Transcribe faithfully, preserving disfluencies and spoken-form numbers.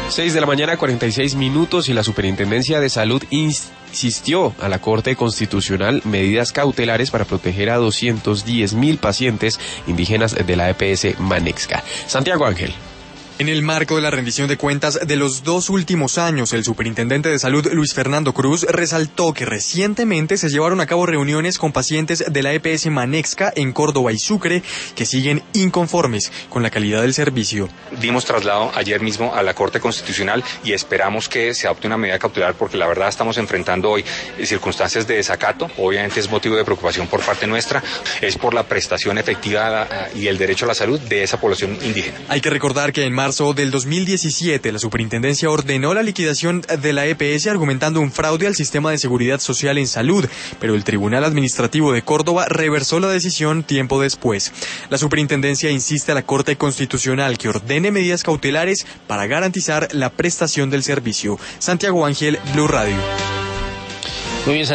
seis de la mañana, cuarenta y seis minutos, y la Superintendencia de Salud insistió a la Corte Constitucional medidas cautelares para proteger a doscientos diez mil pacientes indígenas de la E P S Manexca. Santiago Ángel. En el marco de la rendición de cuentas de los dos últimos años, el superintendente de salud, Luis Fernando Cruz, resaltó que recientemente se llevaron a cabo reuniones con pacientes de la E P S Manexca en Córdoba y Sucre que siguen inconformes con la calidad del servicio. Dimos traslado ayer mismo a la Corte Constitucional y esperamos que se adopte una medida cautelar porque la verdad estamos enfrentando hoy circunstancias de desacato. Obviamente es motivo de preocupación por parte nuestra, es por la prestación efectiva y el derecho a la salud de esa población indígena. Hay que recordar que en marzo del dos mil diecisiete, la superintendencia ordenó la liquidación de la E P S argumentando un fraude al sistema de seguridad social en salud, pero el Tribunal Administrativo de Córdoba reversó la decisión tiempo después. La superintendencia insiste a la Corte Constitucional que ordene medidas cautelares para garantizar la prestación del servicio. Santiago Ángel, Blue Radio. Muy bien,